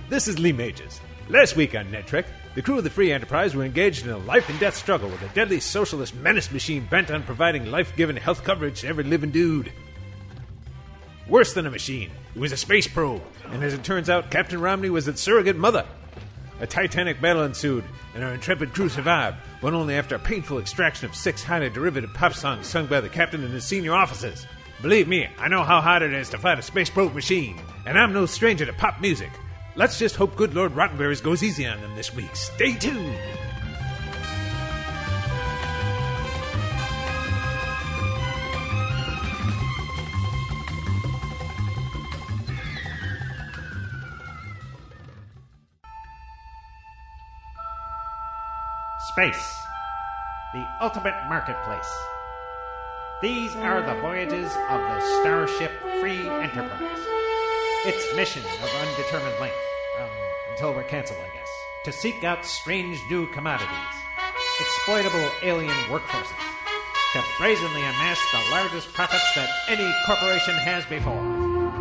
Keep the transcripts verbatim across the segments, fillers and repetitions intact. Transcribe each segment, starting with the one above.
this is Lee Mages. Last week on Net Trek, the crew of the Free Enterprise were engaged in a life-and-death struggle with a deadly socialist menace machine bent on providing life-giving health coverage to every living dude. Worse than a machine, it was a space probe, and as it turns out, Captain Romney was its surrogate mother. A titanic battle ensued, and our intrepid crew survived, but only after a painful extraction of six highly derivative pop songs sung by the captain and his senior officers. Believe me, I know how hard it is to fight a space probe machine, and I'm no stranger to pop music. Let's just hope good Lord Rottenberries goes easy on them this week. Stay tuned! Space, the ultimate marketplace. These are the voyages of the Starship Free Enterprise. Its mission of undetermined length, um, until we're canceled, I guess, to seek out strange new commodities, exploitable alien workforces, to brazenly amass the largest profits that any corporation has before.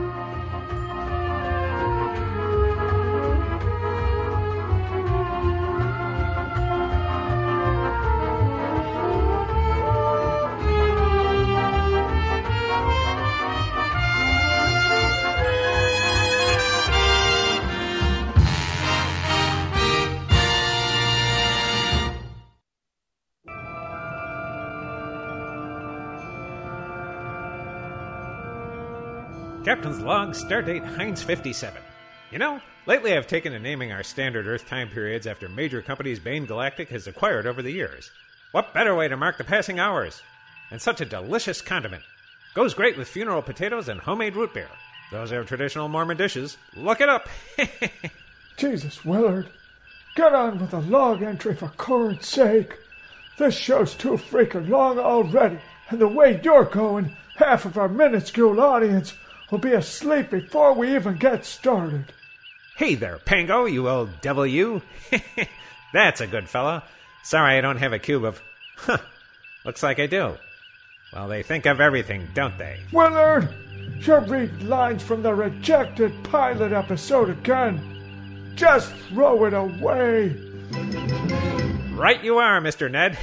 Captain's Log, Stardate Heinz fifty-seven. You know, lately I've taken to naming our standard Earth time periods after major companies Bain Galactic has acquired over the years. What better way to mark the passing hours? And such a delicious condiment. Goes great with funeral potatoes and homemade root beer. Those are traditional Mormon dishes. Look it up! Jesus, Willard. Get on with the log entry for Corn's sake. This show's too freaking long already, and the way you're going, half of our minuscule audience will be asleep before we even get started. Hey there, Pango, you old devil you. That's a good fella. Sorry I don't have a cube of... Huh, looks like I do. Well, they think of everything, don't they? Willard, you're reading lines from the rejected pilot episode again. Just throw it away. Right you are, Mister Ned.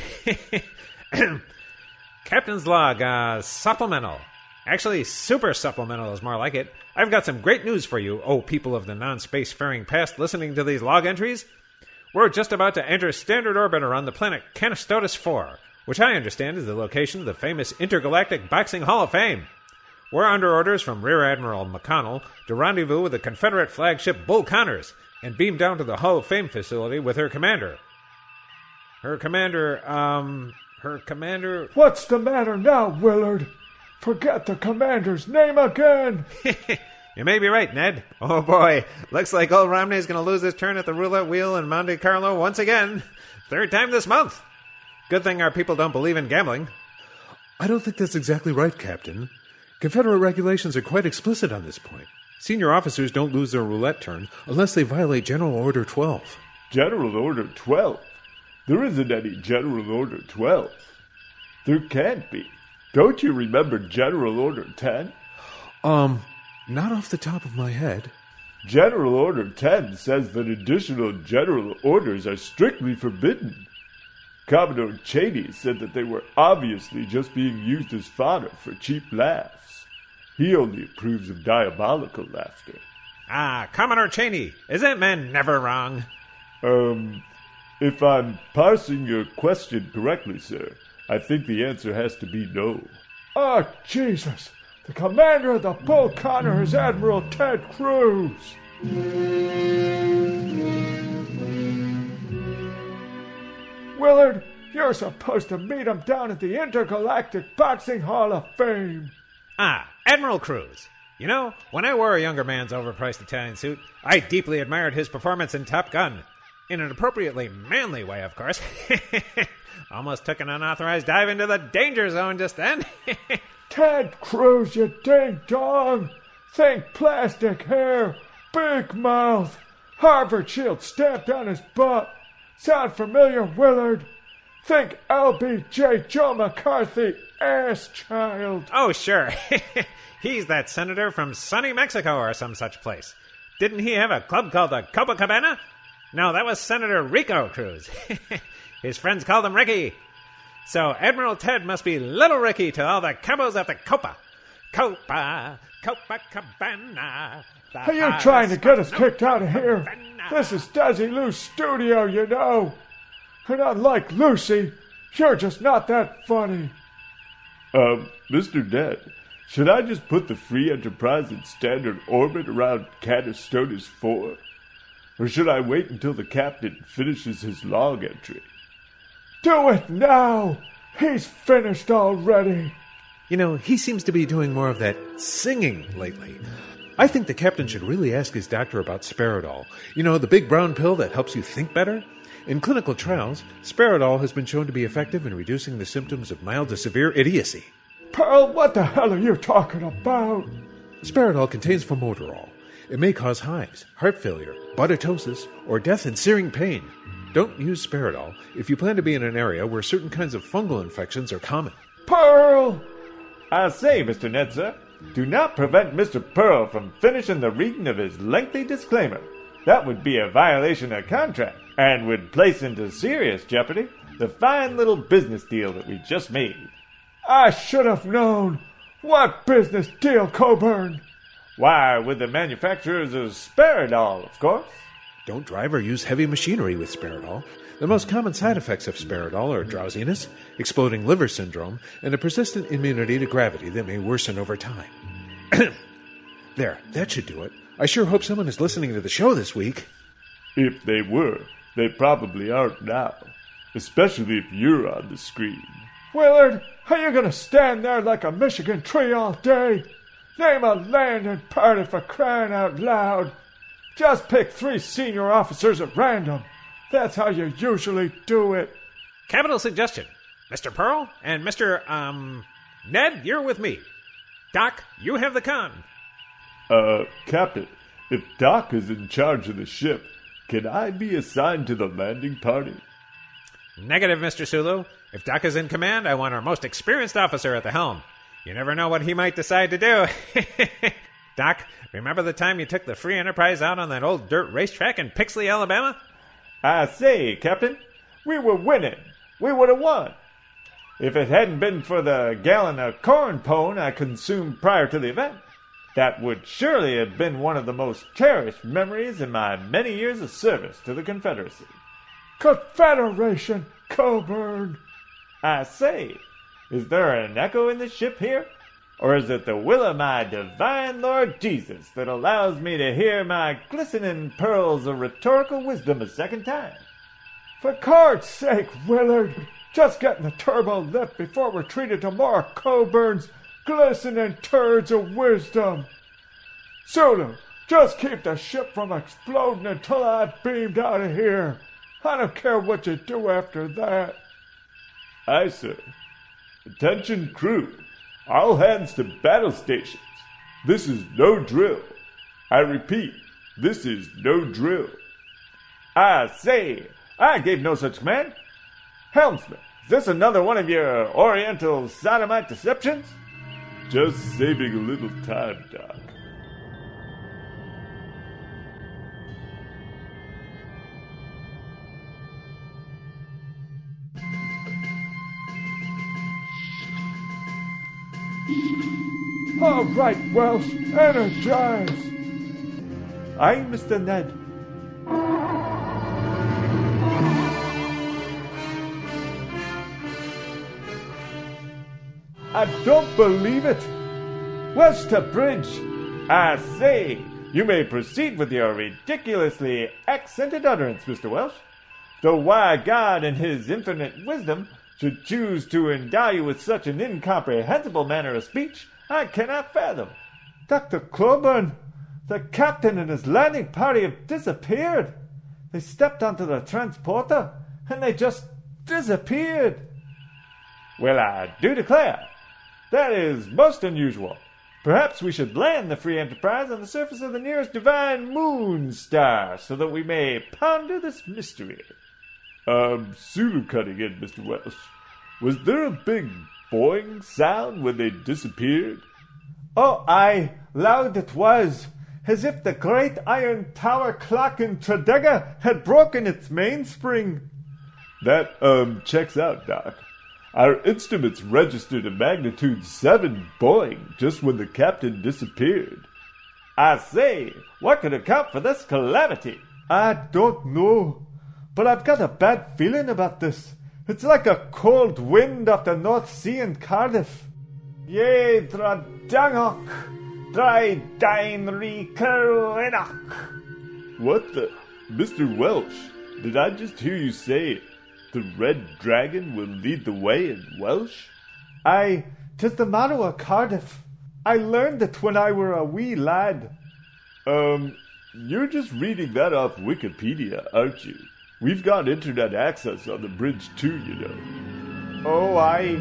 Captain's Log, uh, supplemental. Actually, super supplemental is more like it. I've got some great news for you, oh people of the non-space-faring past listening to these log entries. We're just about to enter standard orbit around the planet Canistotus four, which I understand is the location of the famous Intergalactic Boxing Hall of Fame. We're under orders from Rear Admiral McConnell to rendezvous with the Confederate flagship Bull Connors and beam down to the Hall of Fame facility with her commander. Her commander, um, her commander... What's the matter now, Willard? Forget the commander's name again. You may be right, Ned. Oh boy, looks like old Romney's going to lose his turn at the roulette wheel in Monte Carlo once again. Third time this month. Good thing our people don't believe in gambling. I don't think that's exactly right, Captain. Confederate regulations are quite explicit on this point. Senior officers don't lose their roulette turn unless they violate General Order twelve. General Order twelve? There isn't any General Order twelve. There can't be. Don't you remember General Order ten? Um, not off the top of my head. General Order ten says that additional general orders are strictly forbidden. Commodore Cheney said that they were obviously just being used as fodder for cheap laughs. He only approves of diabolical laughter. Ah, Commodore Cheney, is that man never wrong? Um, if I'm parsing your question correctly, sir, I think the answer has to be no. Oh, Jesus. The commander of the Bull Connor is Admiral Ted Cruz. Willard, you're supposed to meet him down at the Intergalactic Boxing Hall of Fame. Ah, Admiral Cruz. You know, when I wore a younger man's overpriced Italian suit, I deeply admired his performance in Top Gun. In an appropriately manly way, of course. Almost took an unauthorized dive into the danger zone just then. Ted Cruz, you ding-dong. Think plastic hair, big mouth, Harvard shield stamped on his butt. Sound familiar, Willard? Think L B J Joe McCarthy, ass child. Oh, sure. He's that senator from sunny Mexico or some such place. didn't he have a club called the Copacabana? No, that was Senator Rico Cruz. His friends called him Ricky. So Admiral Ted must be Little Ricky to all the cabos at the Copa. Copa, Copacabana. Are you trying to get us kicked out of here? This is Desi Lou's studio, you know. And unlike Lucy, you're just not that funny. Um, Mister Ned, should I just put the Free Enterprise in standard orbit around Catastonis four? Or should I wait until the captain finishes his log entry? Do it now! He's finished already. You know, he seems to be doing more of that singing lately. I think the captain should really ask his doctor about Sparadol. You know, the big brown pill that helps you think better? In clinical trials, Sparadol has been shown to be effective in reducing the symptoms of mild to severe idiocy. Pearl, what the hell are you talking about? Sparadol contains formoterol. It may cause hives, heart failure, budditosis, or death and searing pain. Don't use Sparadol if you plan to be in an area where certain kinds of fungal infections are common. Pearl! I say, Mister Ned, sir, do not prevent Mister Pearl from finishing the reading of his lengthy disclaimer. That would be a violation of contract and would place into serious jeopardy the fine little business deal that we just made. I should have known. What business deal, Coburn? Why, with the manufacturers of Sparadol, of course. Don't drive or use heavy machinery with Sparadol. The most common side effects of Sparadol are drowsiness, exploding liver syndrome, and a persistent immunity to gravity that may worsen over time. There, that should do it. I sure hope someone is listening to the show this week. If they were, they probably aren't now. Especially if you're on the screen. Willard, are you going to stand there like a Michigan tree all day? Name a landing party for crying out loud. Just pick three senior officers at random. That's how you usually do it. Capital suggestion. Mister Pearl and Mister Um, Ned, you're with me. Doc, you have the con. Uh, Captain, if Doc is in charge of the ship, can I be assigned to the landing party? Negative, Mister Sulu. If Doc is in command, I want our most experienced officer at the helm. You never know what he might decide to do. Doc, remember the time you took the Free Enterprise out on that old dirt racetrack in Pixley, Alabama? I say, Captain, we were winning. We would have won. If it hadn't been for the gallon of corn pone I consumed prior to the event, that would surely have been one of the most cherished memories in my many years of service to the Confederacy. Confederation, Coburn. I say, is there an echo in the ship here? Or is it the will of my divine Lord Jesus that allows me to hear my glistening pearls of rhetorical wisdom a second time? For God's sake, Willard, just getting the turbo lift before we're treated to more Coburn's glistening turds of wisdom. Sulu, just keep the ship from exploding until I'm beamed out of here. I don't care what you do after that. Aye, sir. Attention, crew. All hands to battle stations. This is no drill. I repeat, this is no drill. I say, I gave no such command. Helmsman, is this another one of your Oriental sodomite deceptions? Just saving a little time, Doc. All right, Welsh, energize. Aye, Mister Ned. I don't believe it. West to bridge. I say, you may proceed with your ridiculously accented utterance, Mister Welsh. Though why God in his infinite wisdom should choose to endow you with such an incomprehensible manner of speech, I cannot fathom. Doctor Coburn, the captain and his landing party have disappeared. They stepped onto the transporter, and they just disappeared. Well, I do declare, that is most unusual. Perhaps we should land the Free Enterprise on the surface of the nearest divine moon star, so that we may ponder this mystery. Um, Sulu cutting in, Mister Welsh. Was there a big boing sound when they disappeared? Oh, aye, loud it was. as if the great iron tower clock in Tredegar had broken its mainspring. That, um, checks out, Doc. Our instruments registered a magnitude seven boing just when the captain disappeared. I say, what could account for this calamity? I don't know, but I've got a bad feeling about this. It's like a cold wind off the North Sea in Cardiff. Yea, dra dangok, dry dine re What the? Mister Welsh, did I just hear you say the Red Dragon will lead the way in Welsh? Aye, 'tis the motto of Cardiff. I learned it when I were a wee lad. Um, you're just reading that off Wikipedia, aren't you? We've got internet access on the bridge too, you know. Oh, aye.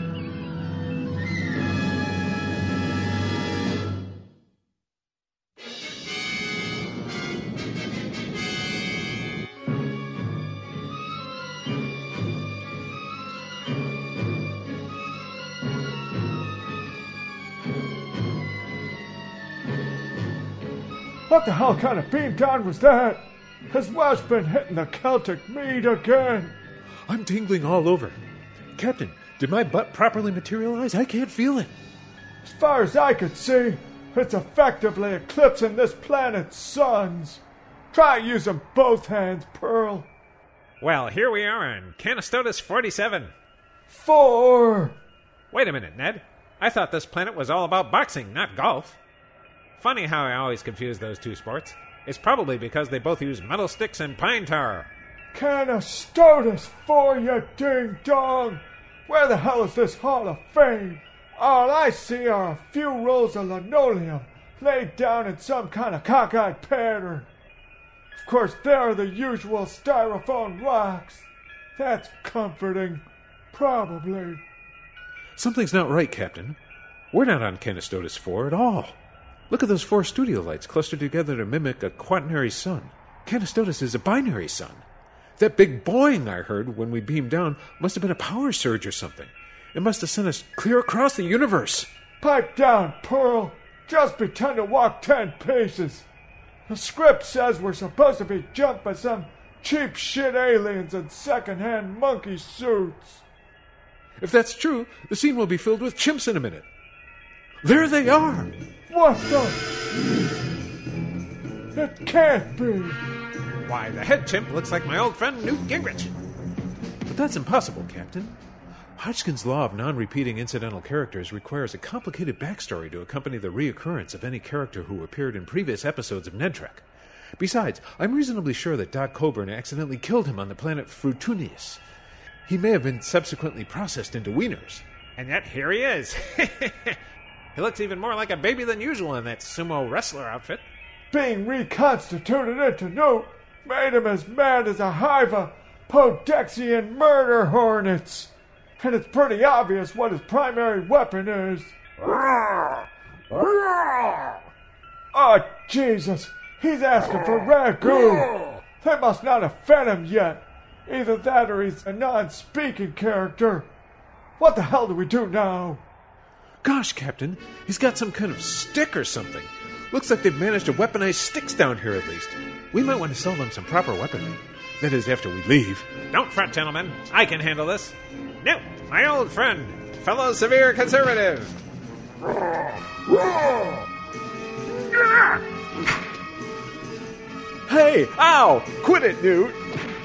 What the hell kind of beam down was that? Has Welsh been hitting the Celtic mead again? I'm tingling all over. Captain, did my butt properly materialize? I can't feel it. As far as I could see, it's effectively eclipsing this planet's suns. Try using both hands, Pearl. Well, here we are on Canistotus forty-seven. Four. Wait a minute, Ned. I thought this planet was all about boxing, not golf. Funny how I always confuse those two sports. It's probably because they both use metal sticks and pine tar. Canistotus for you, ding-dong! Where the hell is this Hall of Fame? All I see are a few rolls of linoleum laid down in some kind of cockeyed pattern. Of course, there are the usual styrofoam rocks. That's comforting. Probably. Something's not right, Captain. We're not on Canistotus four at all. Look at those four studio lights clustered together to mimic a quaternary sun. Canistotus is a binary sun. That big boing I heard when we beamed down must have been a power surge or something. It must have sent us clear across the universe. Pipe down, Pearl. Just pretend to walk ten paces. The script says we're supposed to be jumped by some cheap shit aliens in second-hand monkey suits. If that's true, the scene will be filled with chimps in a minute. There they are! What the? It can't be. Why, the head chimp looks like my old friend Newt Gingrich. But that's impossible, Captain. Hodgkin's law of non-repeating incidental characters requires a complicated backstory to accompany the reoccurrence of any character who appeared in previous episodes of Ned Trek. Besides, I'm reasonably sure that Doc Coburn accidentally killed him on the planet Frutunius. He may have been subsequently processed into wieners. And yet here he is. He looks even more like a baby than usual in that sumo wrestler outfit. Being reconstituted into Newt made him as mad as a hive of Podexian murder hornets. And it's pretty obvious what his primary weapon is. Oh, Jesus! He's asking for ragu! They must not have fed him yet. Either that or he's a non-speaking character. What the hell do we do now? Gosh, Captain, he's got some kind of stick or something. Looks like they've managed to weaponize sticks down here at least. We might want to sell them some proper weaponry. That is, after we leave. Don't fret, gentlemen. I can handle this. No, my old friend, fellow severe conservative. Hey, ow! Quit it, Newt!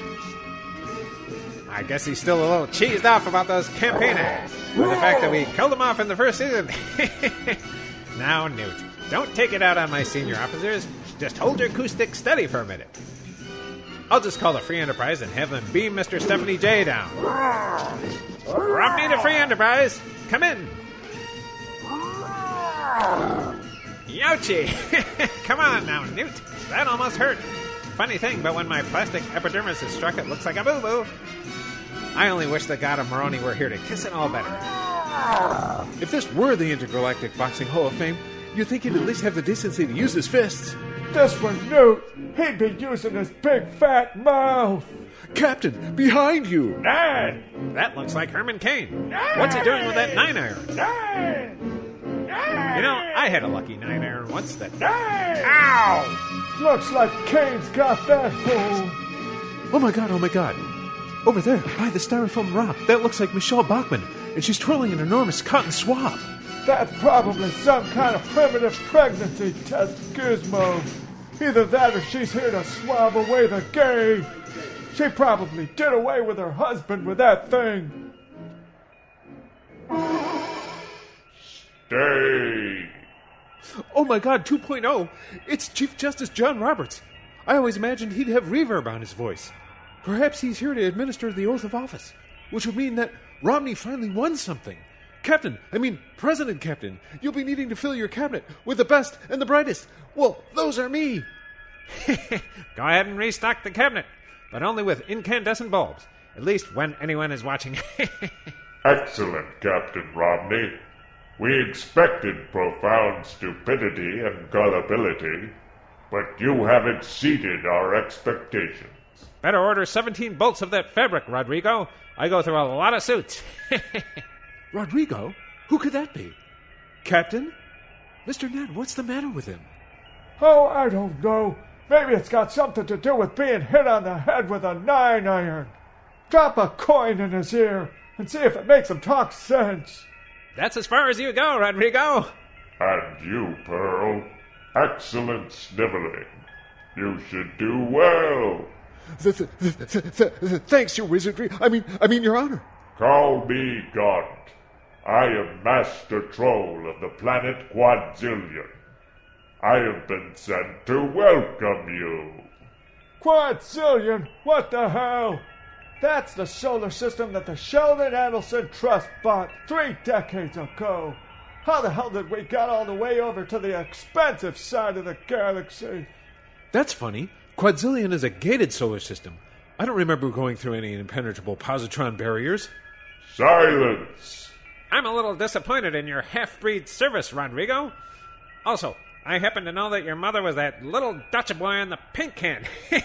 I guess he's still a little cheesed off about those campaign ads. Or the fact that we killed him off in the first season. Now, Newt, don't take it out on my senior officers. Just hold your acoustic steady for a minute. I'll just call the Free Enterprise and have them beam Mister Stephanie J down. Romney to Free Enterprise! Come in! Youchie! Come on now, Newt. That almost hurt. Funny thing, but when my plastic epidermis is struck, it looks like a boo-boo. I only wish the god of Moroni were here to kiss it all better. If this were the Intergalactic Boxing Hall of Fame, you'd think he'd at least have the decency to use his fists. This was Newt. He'd be using his big fat mouth. Captain, behind you! Nine! That looks like Herman Cain. What's he doing with that nine iron? Nine! Nine! You know, I had a lucky night errand once that... Ow! Looks like Kane's got that hole. Oh my god, oh my god. Over there, by the styrofoam rock, that looks like Michelle Bachman, and she's twirling an enormous cotton swab. That's probably some kind of primitive pregnancy test gizmo. Either that or she's here to swab away the gay. She probably did away with her husband with that thing. Stay. Oh my god, two point oh. It's Chief Justice John Roberts. I always imagined he'd have reverb on his voice. Perhaps he's here to administer the oath of office, which would mean that Romney finally won something. Captain, I mean, President Captain, you'll be needing to fill your cabinet with the best and the brightest. Well, those are me. Go ahead and restock the cabinet, but only with incandescent bulbs, at least when anyone is watching. Excellent, Captain Romney. We expected profound stupidity and gullibility, but you have exceeded our expectations. Better order seventeen bolts of that fabric, Rodrigo. I go through a lot of suits. Rodrigo? Who could that be? Captain? Mister Ned, what's the matter with him? Oh, I don't know. Maybe it's got something to do with being hit on the head with a nine iron. Drop a coin in his ear and see if it makes him talk sense. That's as far as you go, Rodrigo. And you, Pearl. Excellent sniveling. You should do well. Th- th- th- th- th- th- thanks, your wizardry. I mean, I mean, your honor. Call me Gaunt. I am Master Troll of the planet Quadzillion. I have been sent to welcome you. Quadzillion? What the hell? That's the solar system that the Sheldon Adelson Trust bought three decades ago. How the hell did we get all the way over to the expensive side of the galaxy? That's funny. Quadzillion is a gated solar system. I don't remember going through any impenetrable positron barriers. Silence! I'm a little disappointed in your half-breed service, Rodrigo. Also, I happen to know that your mother was that little Dutch boy in the pink can.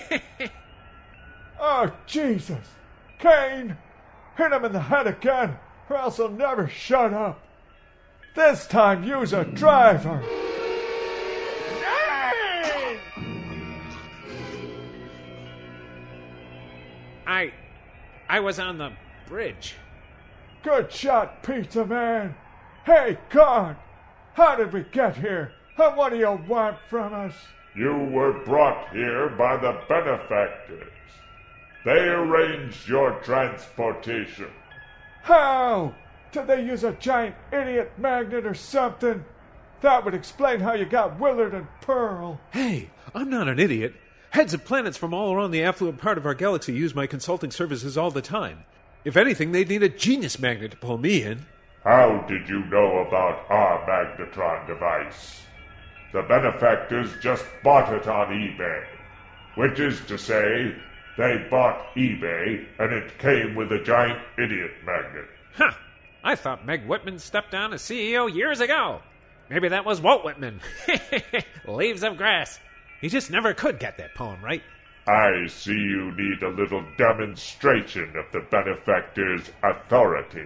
Oh, Jesus! Kane! Hit him in the head again, or else he'll never shut up. This time use a driver. I... I was on the bridge. Good shot, Pizza Man. Hey, God! How did we get here? And what do you want from us? You were brought here by the benefactors. They arranged your transportation. How? Did they use a giant idiot magnet or something? That would explain how you got Willard and Pearl. Hey, I'm not an idiot. Heads of planets from all around the affluent part of our galaxy use my consulting services all the time. If anything, they'd need a genius magnet to pull me in. How did you know about our magnetron device? The benefactors just bought it on eBay. Which is to say, they bought eBay, and it came with a giant idiot magnet. Huh. I thought Meg Whitman stepped down as C E O years ago. Maybe that was Walt Whitman. Leaves of Grass. He just never could get that poem right. I see you need a little demonstration of the benefactor's authority.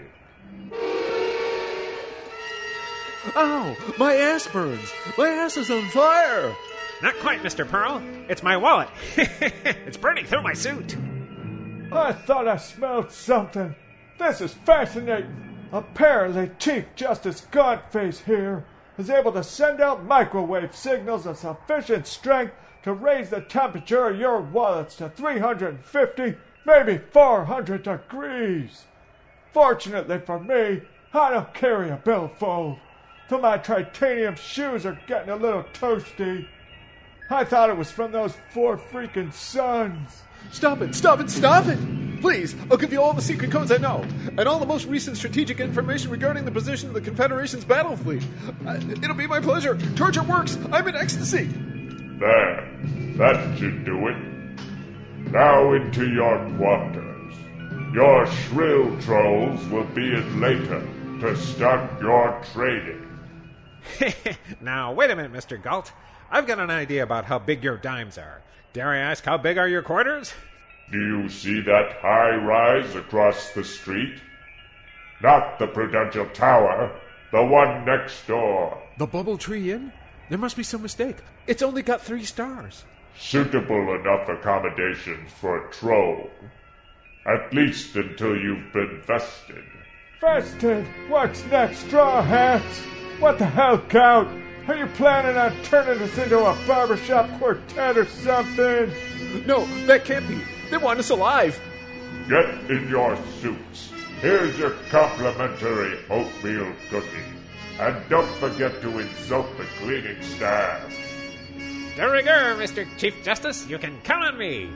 Ow! My ass burns! My ass is on fire! Not quite, Mister Pearl. It's my wallet. It's burning through my suit. I thought I smelled something. This is fascinating. Apparently, Chief Justice Gauntface here is able to send out microwave signals of sufficient strength to raise the temperature of your wallets to three hundred fifty, maybe four hundred degrees. Fortunately for me, I don't carry a billfold, though my titanium shoes are getting a little toasty. I thought it was from those four freaking suns. Stop it! Stop it! Stop it! Please, I'll give you all the secret codes I know, and all the most recent strategic information regarding the position of the Confederation's battle fleet. Uh, it'll be my pleasure. Torture works. I'm in ecstasy. There. That should do it. Now into your quarters. Your shrill trolls will be in later to start your training. Now, wait a minute, Mister Galt. I've got an idea about how big your dimes are. Dare I ask how big are your quarters? Do you see that high rise across the street? Not the Prudential Tower, the one next door. The Bubble Tree Inn? There must be some mistake. It's only got three stars. Suitable enough accommodations for a troll. At least until you've been vested. Vested? What's next, Straw Hats? What the hell, Count? Are you planning on turning us into a barbershop quartet or something? No, that can't be. They want us alive. Get in your suits. Here's your complimentary oatmeal cookie. And don't forget to insult the cleaning staff. De rigueur, Mister Chief Justice. You can count on me.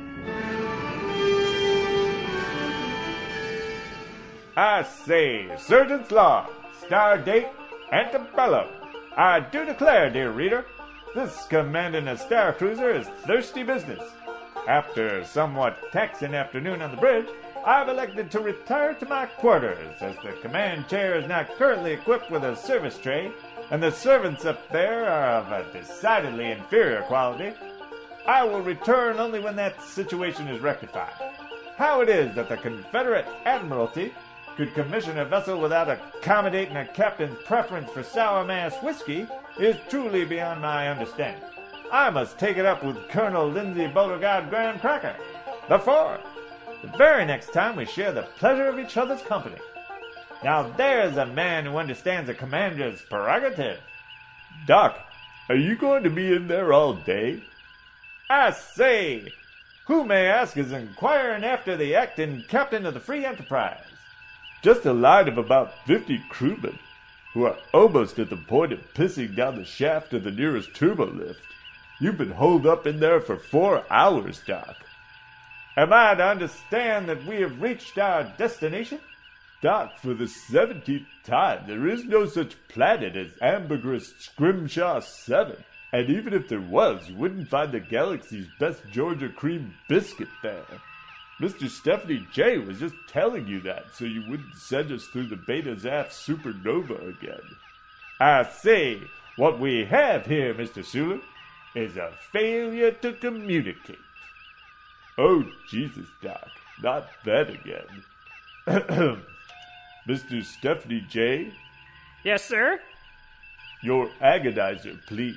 I say, Surgeon's Law, Star Date, Antebellum. I do declare, dear reader, this commanding a star cruiser is thirsty business. After a somewhat taxing afternoon on the bridge, I've elected to retire to my quarters, as the command chair is not currently equipped with a service tray, and the servants up there are of a decidedly inferior quality. I will return only when that situation is rectified. How it is that the Confederate Admiralty could commission a vessel without accommodating a captain's preference for sour mash whiskey is truly beyond my understanding. I must take it up with Colonel Lindsay Beauregard Graham Cracker, the fourth, the very next time we share the pleasure of each other's company. Now there's a man who understands a commander's prerogative. Doc, are you going to be in there all day? I say, who may ask is inquiring after the acting captain of the Free Enterprise. Just a line of about fifty crewmen, who are almost at the point of pissing down the shaft of the nearest turbolift. You've been holed up in there for four hours, Doc. Am I to understand that we have reached our destination? Doc, for the seventeenth time, there is no such planet as Ambergris Scrimshaw seven. And even if there was, you wouldn't find the galaxy's best Georgia cream biscuit there. Mister Stephanie J was just telling you that so you wouldn't send us through the Beta Zaf supernova again. I say, what we have here, Mister Sulu, is a failure to communicate. Oh, Jesus, Doc, not that again. Mister Stephanie J? Yes, sir? Your agonizer, please.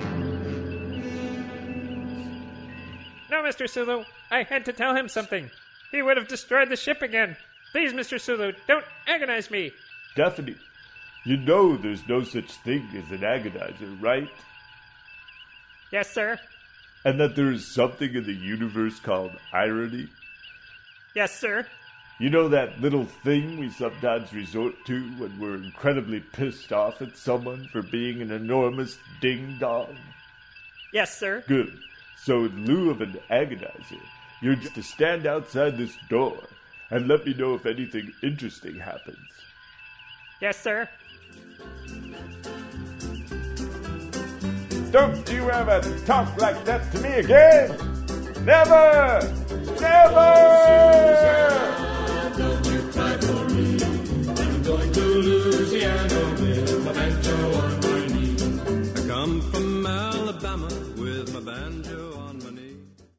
No, Mister Sulu. I had to tell him something. He would have destroyed the ship again. Please, Mister Sulu, don't agonize me. Stephanie, you know there's no such thing as an agonizer, right? Yes, sir. And that there is something in the universe called irony? Yes, sir. You know that little thing we sometimes resort to when we're incredibly pissed off at someone for being an enormous ding-dong? Yes, sir. Good. So in lieu of an agonizer, you're just to stand outside this door and let me know if anything interesting happens. Yes, sir. Don't you ever talk like that to me again! Never! Never! Don't you cry for me. I'm going to Louisiana with my banjo on my knee. I come from Alabama with my banjo on my knee.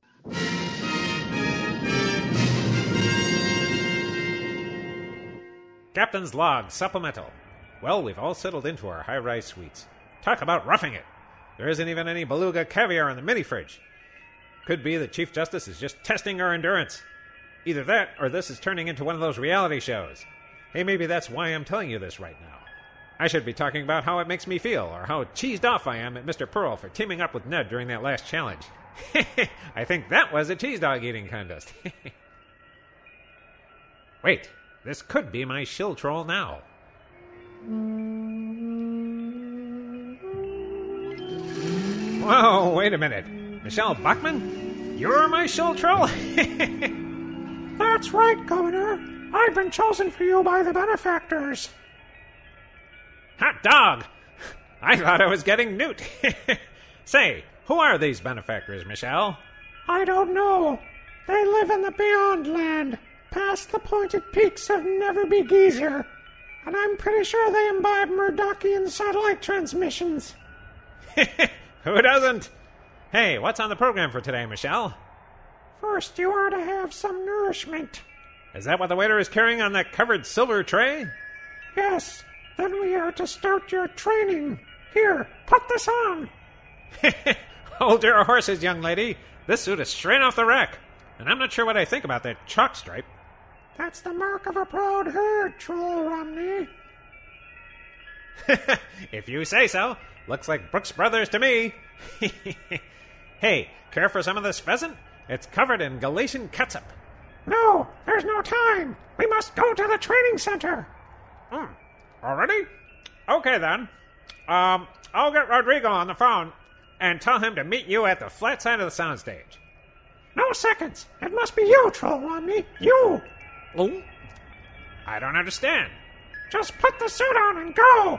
Captain's log, supplemental. Well, we've all settled into our high-rise suites. Talk about roughing it. There isn't even any beluga caviar in the mini-fridge. Could be that Chief Justice is just testing our endurance. Either that, or this is turning into one of those reality shows. Hey, maybe that's why I'm telling you this right now. I should be talking about how it makes me feel, or how cheesed off I am at Mister Pearl for teaming up with Ned during that last challenge. I think that was a cheese dog eating contest. Wait, this could be my shill troll now. Whoa, wait a minute. Michelle Bachman? You're my shill troll? That's right, Governor. I've been chosen for you by the benefactors. Hot dog! I thought I was getting Newt. Say, who are these benefactors, Michelle? I don't know. They live in the Beyond Land, past the pointed peaks of Never-Be-Geezer. And I'm pretty sure they imbibe Murdochian satellite transmissions. Who doesn't? Hey, what's on the program for today, Michelle? First, you are to have some nourishment. Is that what the waiter is carrying on that covered silver tray? Yes. Then we are to start your training. Here, put this on. Hold your horses, young lady. This suit is straight off the rack, and I'm not sure what I think about that chalk stripe. That's the mark of a proud herd, Troll Romney. If you say so. Looks like Brooks Brothers to me. Hey, care for some of this pheasant? It's covered in Galatian catsup. No, there's no time. We must go to the training center. Hmm. Already? Okay, then. Um, I'll get Rodrigo on the phone and tell him to meet you at the flat side of the soundstage. No seconds. It must be you, Troll Romney. You. Oh? I don't understand. Just put the suit on and go.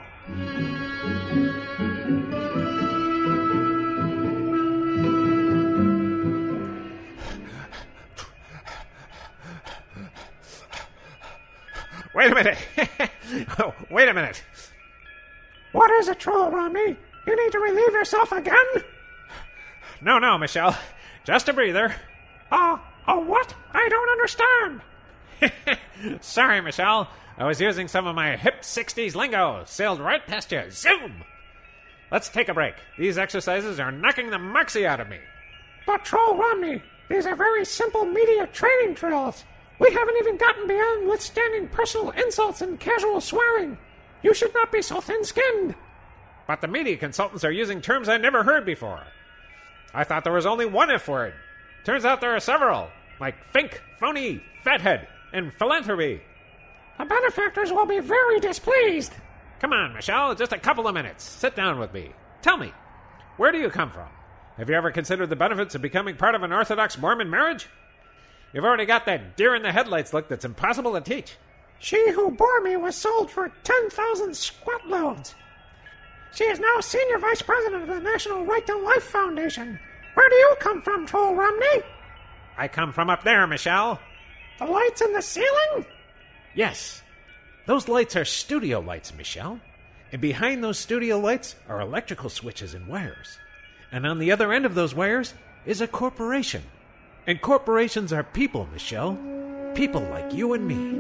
Wait a minute. Oh, wait a minute. What is it, Troll Romney? You need to relieve yourself again? No, no, Michelle. Just a breather. Uh, a what? I don't understand. Sorry, Michelle. I was using some of my hip sixties lingo. Sailed right past you. Zoom! Let's take a break. These exercises are knocking the moxie out of me. But, Troll Romney, these are very simple media training drills. We haven't even gotten beyond withstanding personal insults and casual swearing. You should not be so thin-skinned. But the media consultants are using terms I never heard before. I thought there was only one F word. Turns out there are several, like fink, phony, fathead, and philanthropy. The benefactors will be very displeased. Come on, Michelle, just a couple of minutes. Sit down with me. Tell me, where do you come from? Have you ever considered the benefits of becoming part of an Orthodox Mormon marriage? You've already got that deer-in-the-headlights look that's impossible to teach. She who bore me was sold for ten thousand squat loads. She is now senior vice president of the National Right to Life Foundation. Where do you come from, Troll Romney? I come from up there, Michelle. The lights in the ceiling? Yes. Those lights are studio lights, Michelle. And behind those studio lights are electrical switches and wires. And on the other end of those wires is a corporation. And corporations are people, Michelle. People like you and me.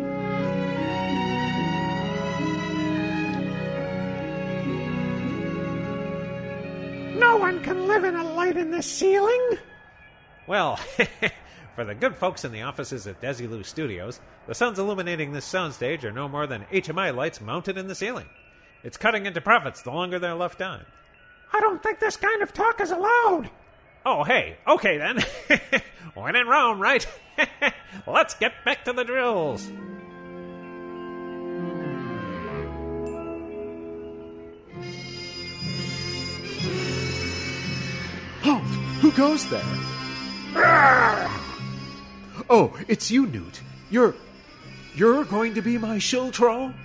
No one can live in a light in the ceiling. Well, for the good folks in the offices at Desilu Studios, the suns illuminating this soundstage are no more than H M I lights mounted in the ceiling. It's cutting into profits the longer they're left on. I don't think this kind of talk is allowed. Oh, hey, okay then. When in Rome, right? Let's get back to the drills. Halt! Who goes there? Oh, it's you, Newt. You're... You're going to be my shill troll?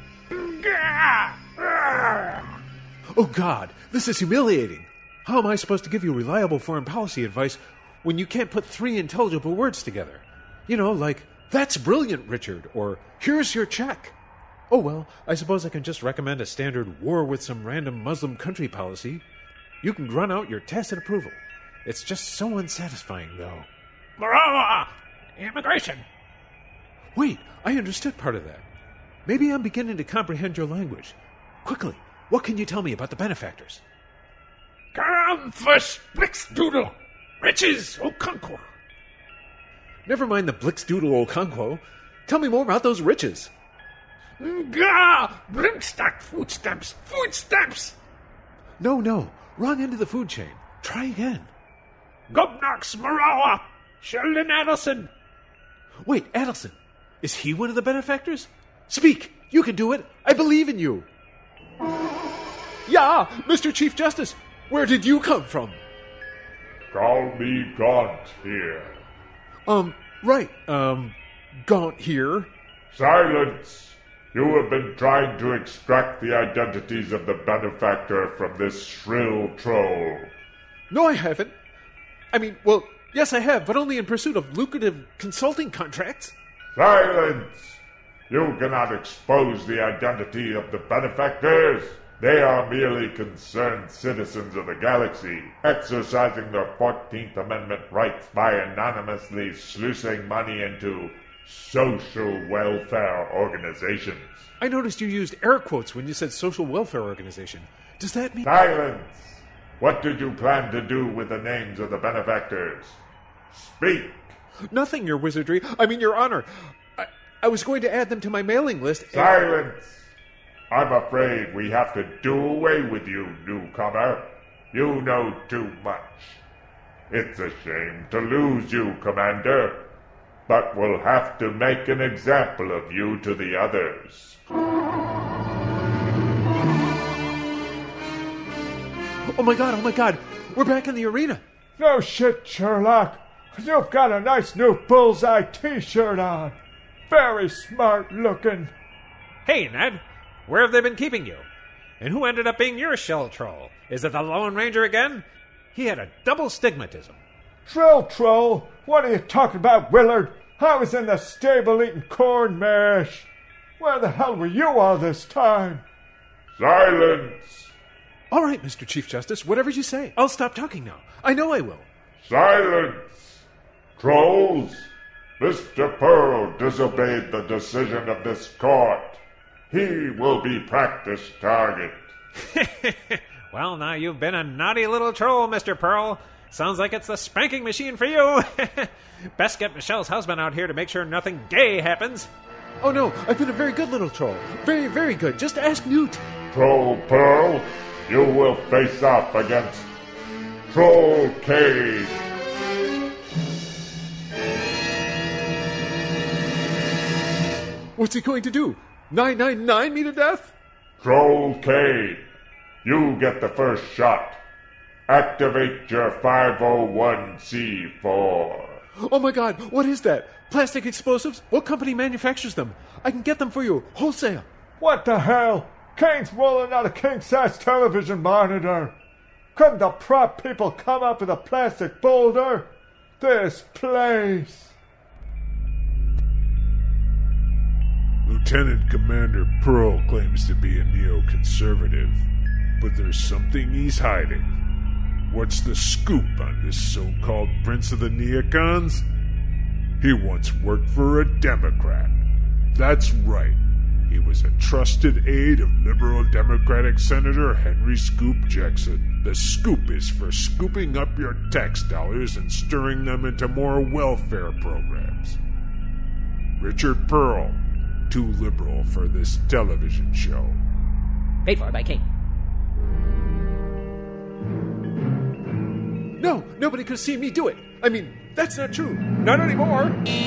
Oh, God, this is humiliating. How am I supposed to give you reliable foreign policy advice when you can't put three intelligible words together? You know, like, that's brilliant, Richard, or here's your check. Oh, well, I suppose I can just recommend a standard war with some random Muslim country policy. You can run out your tacit approval. It's just so unsatisfying, though. Marah! Immigration! Wait, I understood part of that. Maybe I'm beginning to comprehend your language. Quickly, what can you tell me about the benefactors? Garamfish Blixdoodle, Riches Okonkwo. Never mind the Blixdoodle Okonkwo. Tell me more about those riches. Gah! Blinkstack footsteps, footsteps! No, no, wrong end of the food chain. Try again. Gubnox Marawa, Sheldon Adelson. Wait, Adelson, is he one of the benefactors? Speak, you can do it. I believe in you. Yeah, Mister Chief Justice, where did you come from? Call me Gaunt here. Um, right, um, Gaunt here. Silence! You have been trying to extract the identities of the benefactor from this shrill troll. No, I haven't. I mean, well, yes, I have, but only in pursuit of lucrative consulting contracts. Silence! You cannot expose the identity of the benefactors. They are merely concerned citizens of the galaxy, exercising their fourteenth Amendment rights by anonymously sluicing money into social welfare organizations. I noticed you used air quotes when you said social welfare organization. Does that mean... Silence! What did you plan to do with the names of the benefactors? Speak! Nothing, your wizardry. I mean, your honor. I, I was going to add them to my mailing list. And... Silence! I'm afraid we have to do away with you, newcomer. You know too much. It's a shame to lose you, Commander, but we'll have to make an example of you to the others. Oh my god, oh my god, we're back in the arena. No shit, Sherlock. You've got a nice new bullseye t-shirt on. Very smart looking. Hey, Ned, where have they been keeping you? And who ended up being your shell troll? Is it the Lone Ranger again? He had a double stigmatism. Drill troll? What are you talking about, Willard? I was in the stable eating corn mash. Where the hell were you all this time? Silence! All right, Mister Chief Justice, whatever you say. I'll stop talking now. I know I will. Silence! Trolls! Mister Pearl disobeyed the decision of this court. He will be practice target. Well, now you've been a naughty little troll, Mister Pearl. Sounds like it's the spanking machine for you. Best get Michelle's husband out here to make sure nothing gay happens. Oh no, I've been a very good little troll. Very, very good. Just ask Newt. Troll Pearl, you will face off against Troll Cade. What's he going to do? nine nine nine me to death? Troll Cade, you get the first shot. Activate your five oh one c four. Oh my god, what is that? Plastic explosives? What company manufactures them? I can get them for you, wholesale. What the hell? Kane's rolling out a king-size television monitor. Couldn't the prop people come up with a plastic boulder? This place. Lieutenant Commander Pearl claims to be a neoconservative, but there's something he's hiding. What's the scoop on this so-called Prince of the Neocons? He once worked for a Democrat. That's right. He was a trusted aide of Liberal Democratic Senator Henry Scoop Jackson. The scoop is for scooping up your tax dollars and stirring them into more welfare programs. Richard Pearl, too liberal for this television show. Paid for by Kane. No, nobody could see me do it. I mean, that's not true. Not anymore.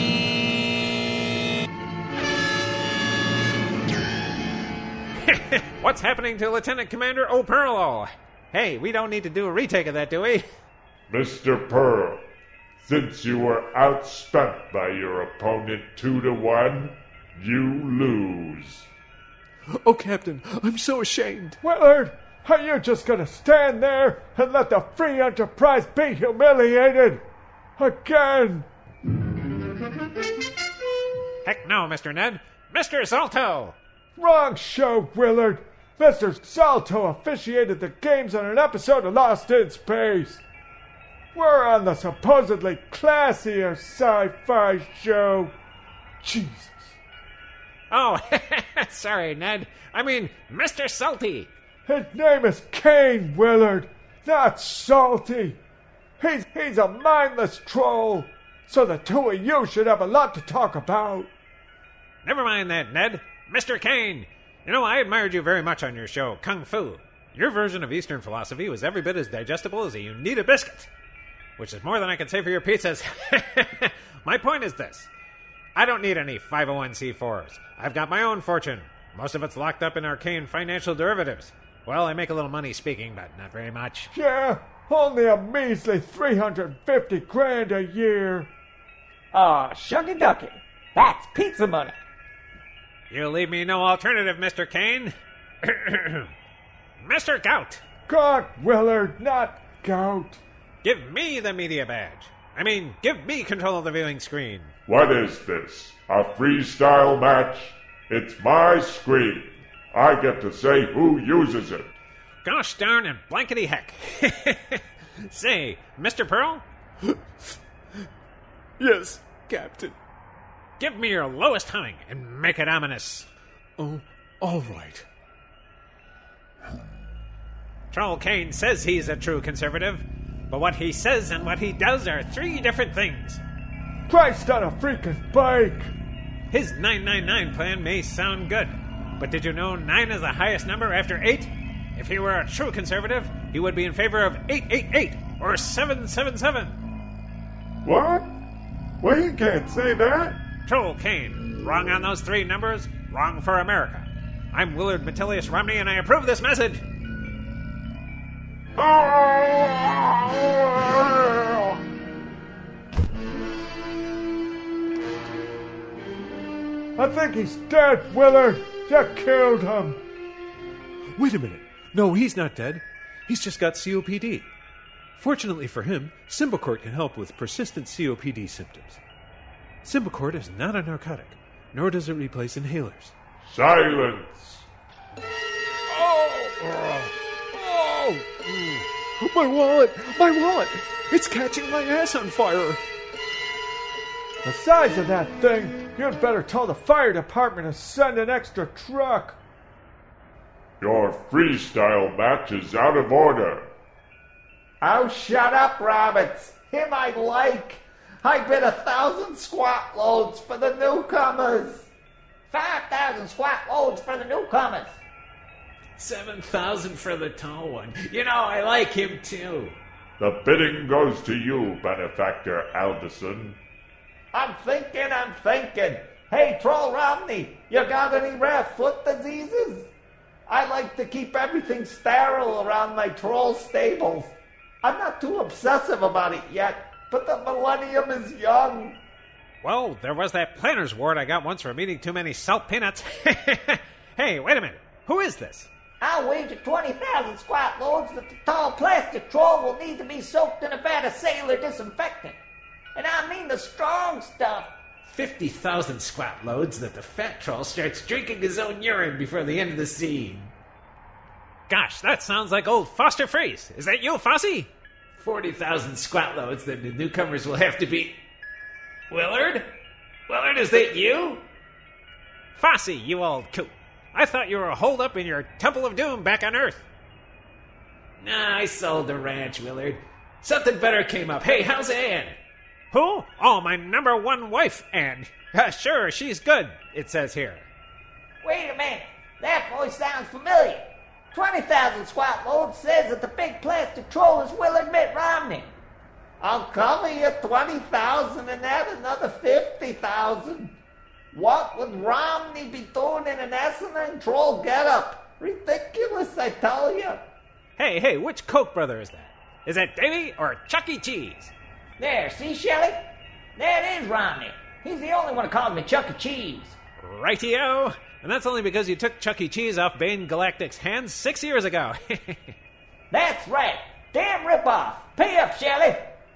What's happening to Lieutenant Commander O'Pearl? Hey, we don't need to do a retake of that, do we? Mister Pearl, since you were outspent by your opponent two to one, you lose. Oh, Captain, I'm so ashamed. Willard, are you just going to stand there and let the free enterprise be humiliated? Again? Heck no, Mister Ned. Mister Salto! Wrong show, Willard. Mister Salto officiated the games on an episode of Lost in Space. We're on the supposedly classier sci-fi show. Jesus. Oh, sorry, Ned. I mean, Mister Salty. His name is Kane, Willard, not Salty. He's, he's a mindless troll, so the two of you should have a lot to talk about. Never mind that, Ned. Mister Kane, you know, I admired you very much on your show, Kung Fu. Your version of Eastern philosophy was every bit as digestible as a Unita biscuit, which is more than I can say for your pizzas. My point is this. I don't need any five oh one c fours. I've got my own fortune. Most of it's locked up in arcane financial derivatives. Well, I make a little money speaking, but not very much. Yeah, only a measly three hundred fifty grand a year. Aw, shucky ducky. That's pizza money. You leave me no alternative, Mister Kane. Mister Gout. God, Willard, not Gout. Give me the media badge. I mean, give me control of the viewing screen. What is this? A freestyle match? It's my screen. I get to say who uses it. Gosh darn and blankety heck. Say, Mister Pearl? Yes, Captain. give me your lowest humming and make it ominous. Oh, all right. Troll Kane says he's a true conservative, but what he says and what he does are three different things. Christ on a freaking bike! His nine nine nine plan may sound good, but did you know nine is the highest number after eight? If he were a true conservative, he would be in favor of eight eight eight or seven seven seven. What? Well, he can't say that. Troll Kane, wrong on those three numbers, wrong for America. I'm Willard Metilius Romney, and I approve this message. I think he's dead, Willard. You killed him. Wait a minute. No, he's not dead. He's just got C O P D. Fortunately for him, Symbicort can help with persistent C O P D symptoms. Symbicort is not a narcotic, nor does it replace inhalers. Silence! Oh! Oh! Oh! My wallet! My wallet! It's catching my ass on fire! The size of that thing, you'd better tell the fire department to send an extra truck. Your freestyle match is out of order. Oh, shut up, Roberts. Him I like. I bid a thousand squat loads for the newcomers. Five thousand squat loads for the newcomers. Seven thousand for the tall one. You know, I like him too. The bidding goes to you, Benefactor Alderson. I'm thinking, I'm thinking. Hey, Troll Romney, you got any rare foot diseases? I like to keep everything sterile around my troll stables. I'm not too obsessive about it yet, but the millennium is young. Well, there was that planner's ward I got once for eating too many salt peanuts. Hey, wait a minute. Who is this? I'll wager twenty thousand squat loads that the tall plastic troll will need to be soaked in a vat of sailor disinfectant. And I mean the strong stuff. Fifty thousand squat loads that the fat troll starts drinking his own urine before the end of the scene. Gosh, that sounds like old Foster Freeze. Is that you, Fosse? Forty thousand squat loads that the newcomers will have to be... Willard? Willard, is that you? Fosse, you old coot. I thought you were holed up in your Temple of Doom back on Earth. Nah, I sold the ranch, Willard. Something better came up. Hey, how's Ann? Who? Oh, my number one wife, Ann. Uh, sure, she's good, it says here. Wait a minute. That voice sounds familiar. twenty thousand squat loads says that the big plastic troll is Willard Mitt Romney. I'll cover you twenty thousand and add another fifty thousand. What would Romney be doing in an asinine troll getup? Ridiculous, I tell you. Hey, hey, which Koch brother is that? Is that Davy or Chuck E. Cheese? There, see, Shelley? That is Romney. He's the only one who calls me Chuck E. Cheese. Rightio. And that's only because you took Chuck E. Cheese off Bane Galactic's hands six years ago. That's right. Damn ripoff. Pay up, Shelley.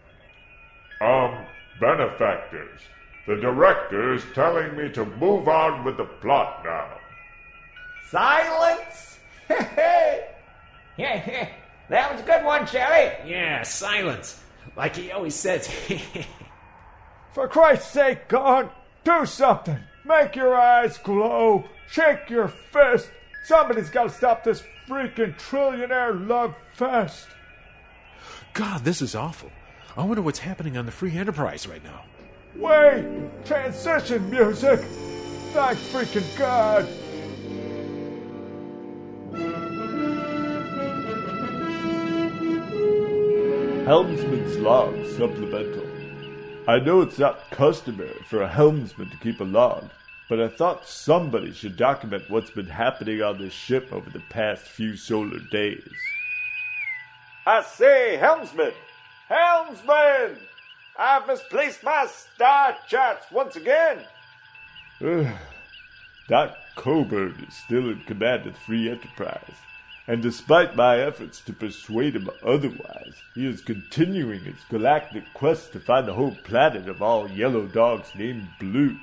Um, benefactors. The director is telling me to move on with the plot now. Silence? yeah, yeah. That was a good one, Shelley. Yeah, silence. Like he always says. For Christ's sake, God, do something. Make your eyes glow. Shake your fist. Somebody's got to stop this freaking trillionaire love fest. God, this is awful. I wonder what's happening on the Free Enterprise right now. Wait! Transition music! Thank freaking God! Helmsman's log supplemental. I know it's not customary for a helmsman to keep a log, but I thought somebody should document what's been happening on this ship over the past few solar days. I say, helmsman! Helmsman! I've misplaced my star charts once again. Doc Coburn is still in command of the Free Enterprise, and despite my efforts to persuade him otherwise, he is continuing his galactic quest to find the whole planet of all yellow dogs named Blue.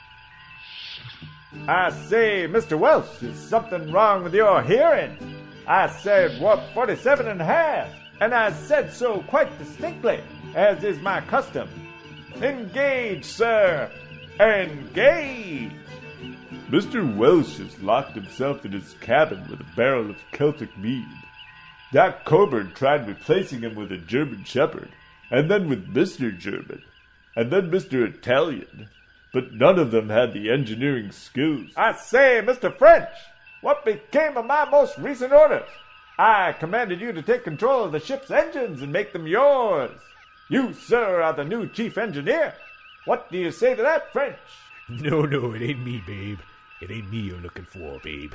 I say, Mister Welsh, is something wrong with your hearing? I said warp forty-seven and a half, and I said so quite distinctly, as is my custom. Engage, sir. Engage! Mister Welsh has locked himself in his cabin with a barrel of Celtic mead. Doc Coburn tried replacing him with a German Shepherd, and then with Mister German, and then Mister Italian, but none of them had the engineering skills. I say, Mister French, what became of my most recent orders? I commanded you to take control of the ship's engines and make them yours. You, sir, are the new chief engineer. What do you say to that, French? No, no, it ain't me, babe. It ain't me you're looking for, babe.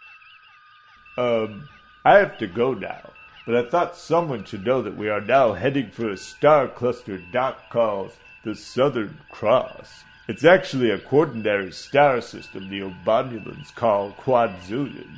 Um, I have to go now, but I thought someone should know that we are now heading for a star cluster Doc calls the Southern Cross. It's actually a quaternary star system the Obonulans call Quadzillion.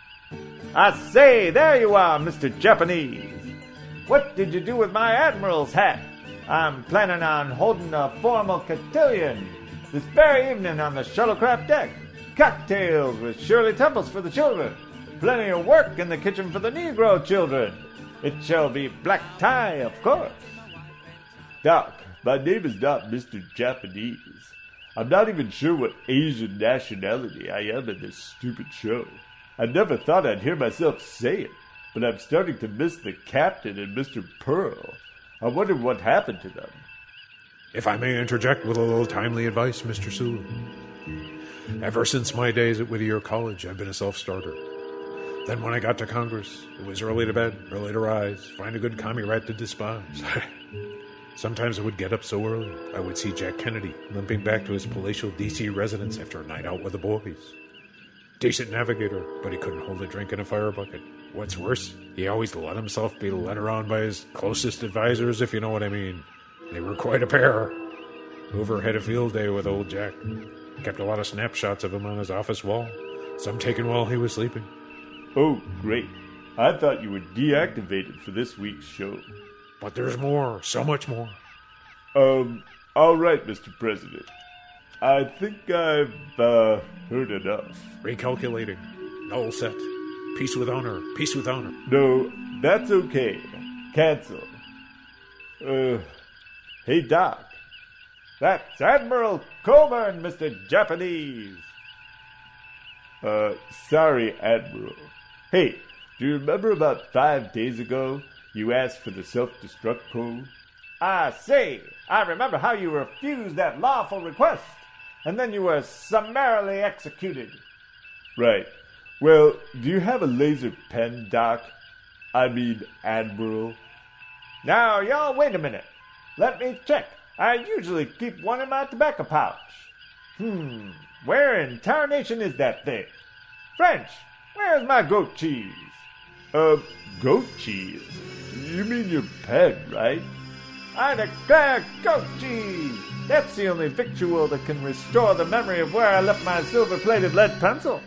I say, there you are, Mister Japanese. What did you do with my admiral's hat? I'm planning on holding a formal cotillion this very evening on the shuttlecraft deck. Cocktails with Shirley Temples for the children. Plenty of work in the kitchen for the Negro children. It shall be black tie, of course. Doc, my name is not Mister Japanese. I'm not even sure what Asian nationality I am in this stupid show. I never thought I'd hear myself say it, but I'm starting to miss the captain and Mister Pearl. I wonder what happened to them. If I may interject with a little timely advice, Mister Sulu. Ever since my days at Whittier College, I've been a self-starter. Then when I got to Congress, it was early to bed, early to rise, find a good commie rat to despise. Sometimes I would get up so early, I would see Jack Kennedy limping back to his palatial D C residence after a night out with the boys. Decent navigator, but he couldn't hold a drink in a fire bucket. What's worse, he always let himself be led around by his closest advisors, if you know what I mean. They were quite a pair. Hoover had a field day with old Jack. Kept a lot of snapshots of him on his office wall, some taken while he was sleeping. Oh, great. I thought you were deactivated for this week's show. But there's more, so much more. Um, all right, Mister President. I think I've, uh, heard enough. Recalculating. Null set. Peace with honor. Peace with honor. No, that's okay. Cancel. Uh, hey, Doc. That's Admiral Coburn, Mister Japanese. Uh, sorry, Admiral. Hey, do you remember about five days ago you asked for the self-destruct code? I say, I remember how you refused that lawful request, and then you were summarily executed. Right. Well, do you have a laser pen, Doc? I mean, Admiral. Now, y'all, wait a minute. Let me check. I usually keep one in my tobacco pouch. Hmm, where in tarnation is that thing? French, where's my goat cheese? Uh, goat cheese? You mean your pen, right? I declare goat cheese! That's the only victual that can restore the memory of where I left my silver-plated lead pencil.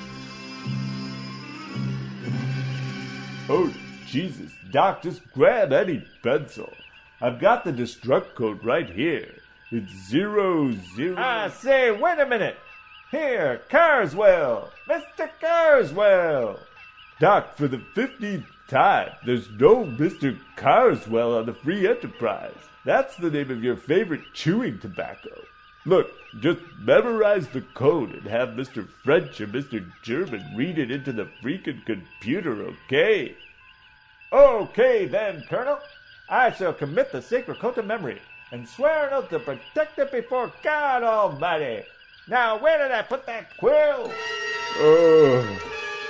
Oh, Jesus, Doc, just grab any pencil. I've got the destruct code right here. It's zero zero. I say, wait a minute. Here, Carswell. Mister Carswell. Doc, for the fifteenth time, there's no Mister Carswell on the Free Enterprise. That's the name of your favorite chewing tobacco. Look, just memorize the code and have Mister French or Mister German read it into the freaking computer, okay? Okay then, Colonel. I shall commit the sacred code to memory and swear an oath to protect it before God Almighty. Now, where did I put that quill? Oh.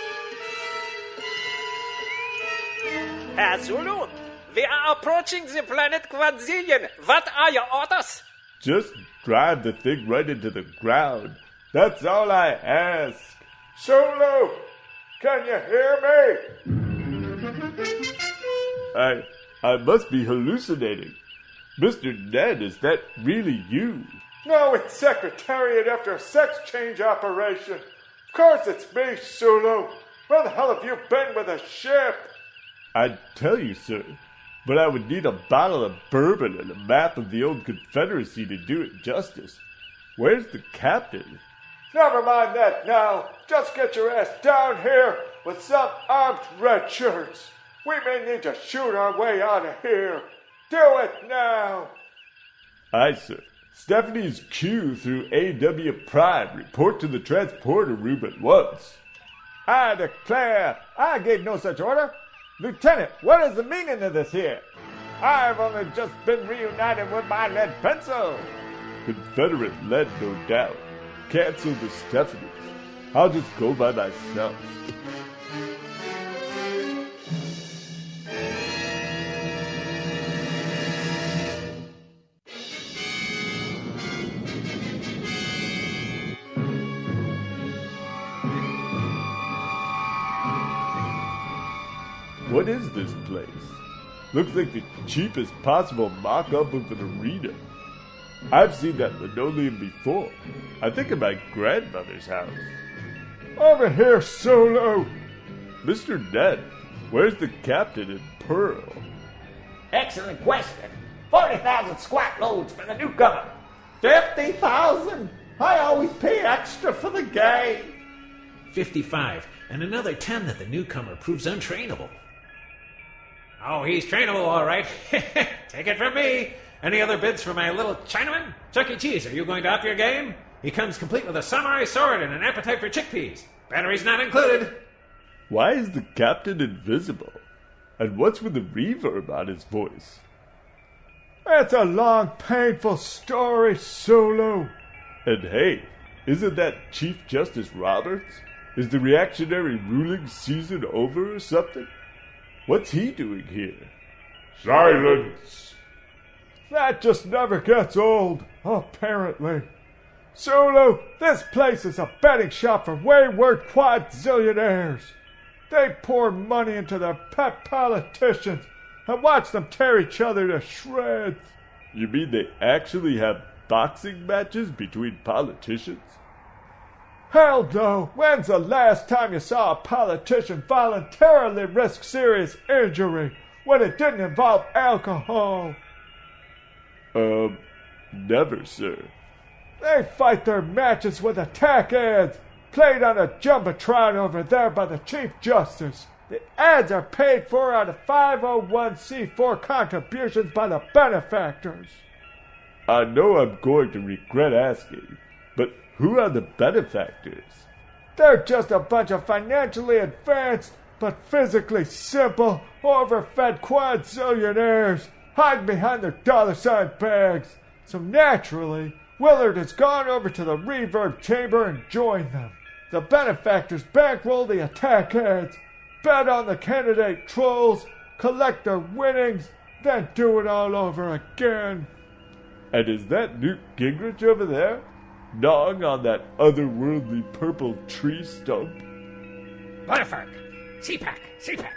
Herr Zulu, we are approaching the planet Quadzillion. What are your orders? Just drive the thing right into the ground. That's all I ask. Zulu, can you hear me? I... I must be hallucinating. Mister Ned, is that really you? No, it's Secretariat after a sex change operation. Of course it's me, Sulu. Where the hell have you been with the ship? I'd tell you, sir, but I would need a bottle of bourbon and a map of the old Confederacy to do it justice. Where's the captain? Never mind that now. Just get your ass down here with some armed red shirts. We may need to shoot our way out of here. Do it now. Aye, sir. Stephanie's Q through A W Prime. Report to the transporter room at once. I declare, I gave no such order. Lieutenant, what is the meaning of this here? I've only just been reunited with my lead pencil. Confederate lead, no doubt. Cancel the Stephanies. I'll just go by myself. What is this place? Looks like the cheapest possible mock-up of an arena. I've seen that linoleum before. I think at my grandmother's house. Over here, Solo. Mister Ned, where's the captain and Pearl? Excellent question. forty thousand squat loads for the newcomer. fifty thousand? I always pay extra for the game. fifty-five, and another ten that the newcomer proves untrainable. Oh, he's trainable, all right. Take it from me. Any other bids for my little Chinaman? Chuck E. Cheese, are you going to up your game? He comes complete with a samurai sword and an appetite for chickpeas. Batteries not included. Why is the captain invisible? And what's with the reverb on his voice? It's a long, painful story, Solo. And hey, isn't that Chief Justice Roberts? Is the reactionary ruling season over or something? What's he doing here? Silence! That just never gets old, apparently. Solo, this place is a betting shop for wayward quadzillionaires. They pour money into their pet politicians and watch them tear each other to shreds. You mean they actually have boxing matches between politicians? Hell no! When's the last time you saw a politician voluntarily risk serious injury when it didn't involve alcohol? Um, never, sir. They fight their matches with attack ads played on a jumbotron over there by the Chief Justice. The ads are paid for out of five oh one c four contributions by the benefactors. I know I'm going to regret asking, but who are the benefactors? They're just a bunch of financially advanced, but physically simple, overfed quadzillionaires hiding behind their dollar sign bags. So naturally, Willard has gone over to the reverb chamber and joined them. The benefactors bankroll the attack ads, bet on the candidate trolls, collect their winnings, then do it all over again. And is that Newt Gingrich over there? Gnawing on that otherworldly purple tree stump? Butterfuck! C PAC! C PAC!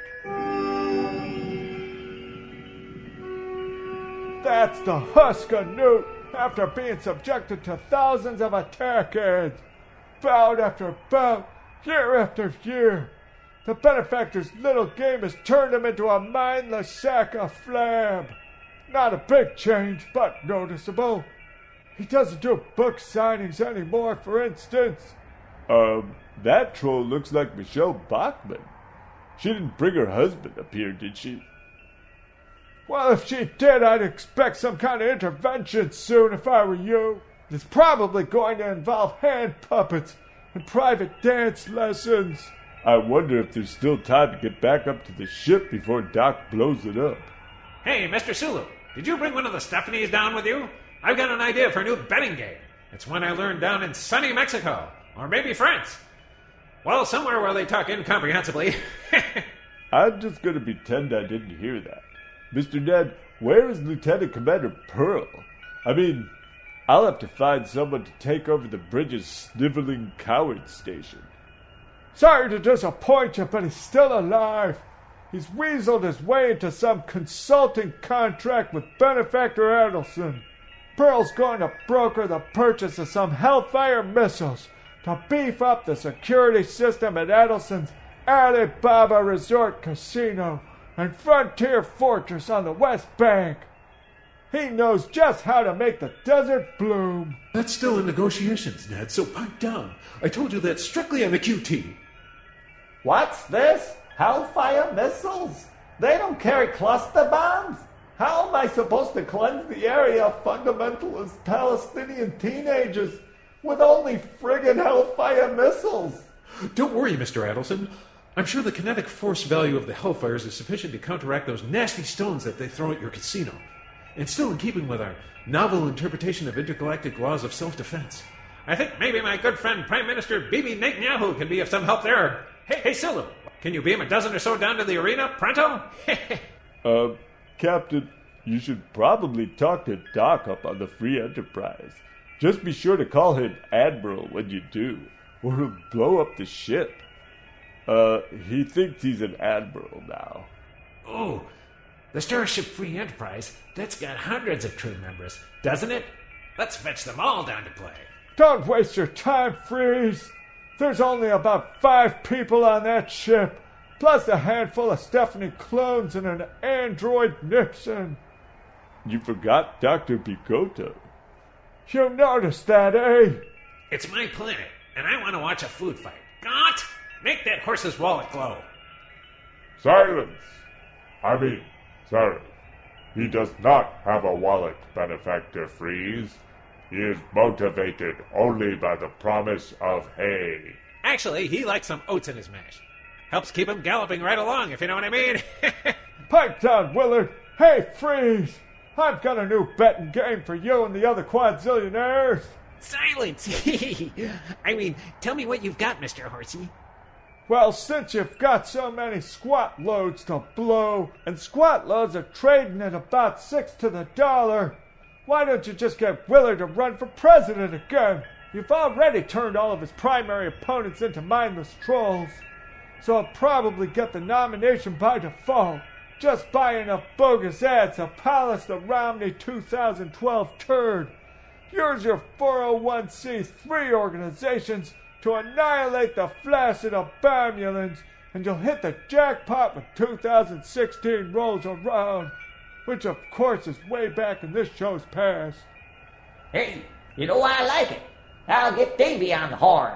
That's the husk of Newt after being subjected to thousands of attack ads. Bout after bout, year after year. The benefactor's little game has turned him into a mindless sack of flab. Not a big change, but noticeable. He doesn't do book signings anymore, for instance. Um, that troll looks like Michelle Bachmann. She didn't bring her husband up here, did she? Well, if she did, I'd expect some kind of intervention soon if I were you. It's probably going to involve hand puppets and private dance lessons. I wonder if there's still time to get back up to the ship before Doc blows it up. Hey, Mister Sulu, did you bring one of the Stephanies down with you? I've got an idea for a new betting game. It's one I learned down in sunny Mexico. Or maybe France. Well, somewhere where they talk incomprehensibly. I'm just going to pretend I didn't hear that. Mister Ned, where is Lieutenant Commander Pearl? I mean, I'll have to find someone to take over the bridge's sniveling coward station. Sorry to disappoint you, but he's still alive. He's weaseled his way into some consulting contract with Benefactor Adelson. Pearl's going to broker the purchase of some Hellfire missiles to beef up the security system at Adelson's Alibaba Resort Casino and Frontier Fortress on the West Bank. He knows just how to make the desert bloom. That's still in negotiations, Ned, so pipe down. I told you that strictly on the Q T. What's this? Hellfire missiles? They don't carry cluster bombs? How am I supposed to cleanse the area of fundamentalist Palestinian teenagers with only friggin' Hellfire missiles? Don't worry, Mister Adelson. I'm sure the kinetic force value of the Hellfires is sufficient to counteract those nasty stones that they throw at your casino. And still in keeping with our novel interpretation of intergalactic laws of self-defense. I think maybe my good friend Prime Minister Bibi Netanyahu can be of some help there. Hey, hey, Sulu, can you beam a dozen or so down to the arena, pronto? uh, Captain, you should probably talk to Doc up on the Free Enterprise. Just be sure to call him Admiral when you do, or he'll blow up the ship. Uh, he thinks he's an admiral now. Oh, the Starship Free Enterprise, that's got hundreds of crew members, doesn't it? Let's fetch them all down to play. Don't waste your time, Freeze. There's only about five people on that ship, plus a handful of Stephanie clones and an android Nixon. You forgot Doctor Picoto. You noticed that, eh? It's my planet, and I want to watch a food fight. Gaunt! Make that horse's wallet glow. Silence! I mean, sorry. He does not have a wallet, Benefactor Freeze. He is motivated only by the promise of hay. Actually, he likes some oats in his mash. Helps keep him galloping right along, if you know what I mean. Pipe down, Willard. Hey, Freeze! I've got a new betting game for you and the other quadzillionaires. Silence! I mean, tell me what you've got, Mister Horsey. Well, since you've got so many squat loads to blow, and squat loads are trading at about six to the dollar, why don't you just get Willard to run for president again? You've already turned all of his primary opponents into mindless trolls, so he'll probably get the nomination by default. Just buy enough bogus ads to polish the Romney two thousand twelve turd. Use your four oh one c three organizations to annihilate the flaccid Obamulans, and you'll hit the jackpot when two thousand sixteen rolls around, which of course is way back in this show's past. Hey, you know why I like it? I'll get Davy on the horn.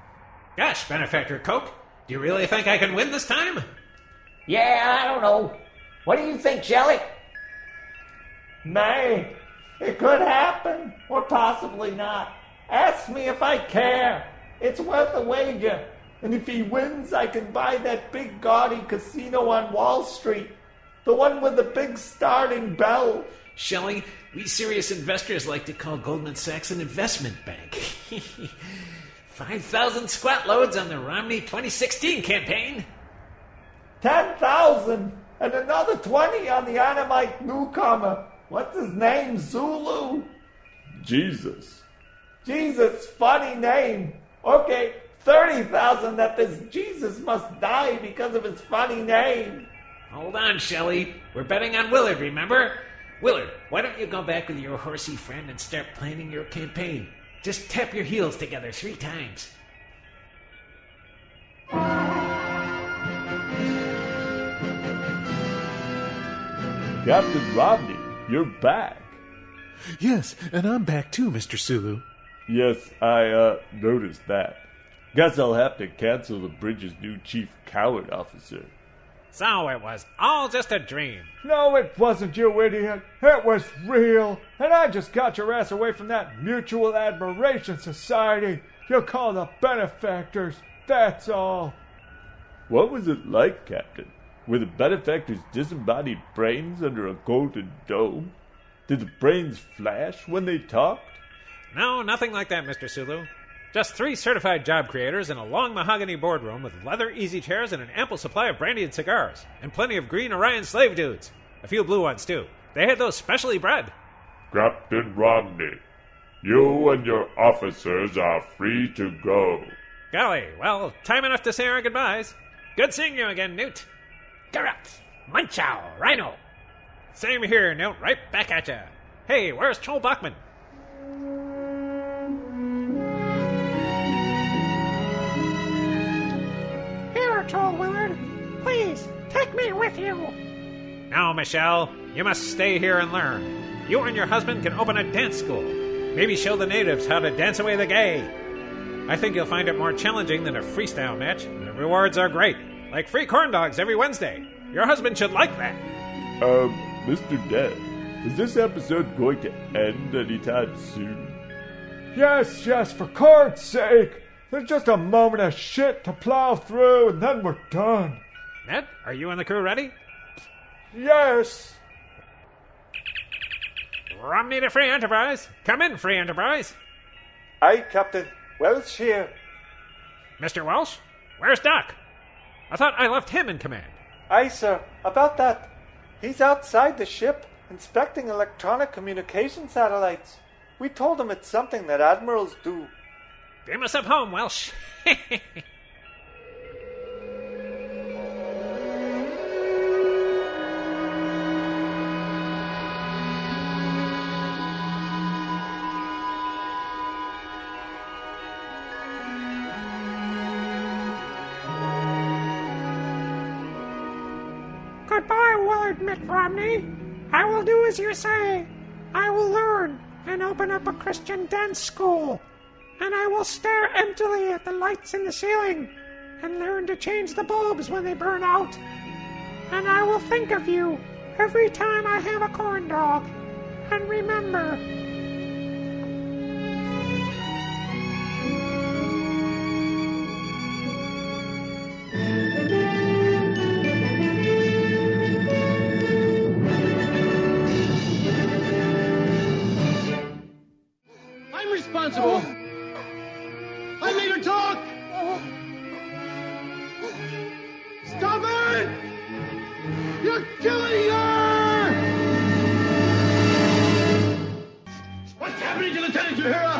Gosh, Benefactor Coke, do you really think I can win this time? Yeah, I don't know. What do you think, Shelley? Nay, it could happen, or possibly not. Ask me if I care. It's worth a wager. And if he wins, I can buy that big gaudy casino on Wall Street. The one with the big starting bell. Shelley, we serious investors like to call Goldman Sachs an investment bank. five thousand squat loads on the Romney twenty sixteen campaign. ten thousand! And another twenty on the Anamite newcomer. What's his name, Zulu? Jesus. Jesus, funny name. Okay, thirty thousand that this Jesus must die because of his funny name. Hold on, Shelley. We're betting on Willard, remember? Willard, why don't you go back with your horsey friend and start planning your campaign? Just tap your heels together three times. Captain Romney, you're back. Yes, and I'm back too, Mister Sulu. Yes, I, uh, noticed that. Guess I'll have to cancel the bridge's new chief coward officer. So it was all just a dream. No, it wasn't, you idiot. It was real. And I just got your ass away from that Mutual Admiration Society you call the benefactors. That's all. What was it like, Captain? Were the benefactors' disembodied brains under a golden dome? Did the brains flash when they talked? No, nothing like that, Mister Sulu. Just three certified job creators in a long mahogany boardroom with leather easy chairs and an ample supply of brandy and cigars, and plenty of green Orion slave dudes. A few blue ones, too. They had those specially bred. Captain Romney, you and your officers are free to go. Golly, well, time enough to say our goodbyes. Good seeing you again, Newt. Garrett, Munchow, Rhino. Same here, Newt. Right back at ya. Hey, where's Joel Bachman? Here, Joel Willard. Please, take me with you. No, Michelle. You must stay here and learn. You and your husband can open a dance school. Maybe show the natives how to dance away the gay. I think you'll find it more challenging than a freestyle match. The rewards are great. Like free corn dogs every Wednesday. Your husband should like that. Um, Mister Ned, is this episode going to end anytime soon? Yes, yes, for Cord's sake. There's just a moment of shit to plow through, and then we're done. Ned, are you and the crew ready? Yes. Romney to Free Enterprise. Come in, Free Enterprise. Aye, Captain. Welsh here. Mister Welsh, where's Doc? I thought I left him in command. Aye, sir. About that. He's outside the ship, inspecting electronic communication satellites. We told him it's something that admirals do. Beam us up home, Welsh. Goodbye, Willard Mitt Romney. I will do as you say. I will learn and open up a Christian dance school. And I will stare emptily at the lights in the ceiling and learn to change the bulbs when they burn out. And I will think of you every time I have a corn dog. And remember... I'm responsible. I made her talk. Stop it! You're killing her! What's happening to Lieutenant Uhura?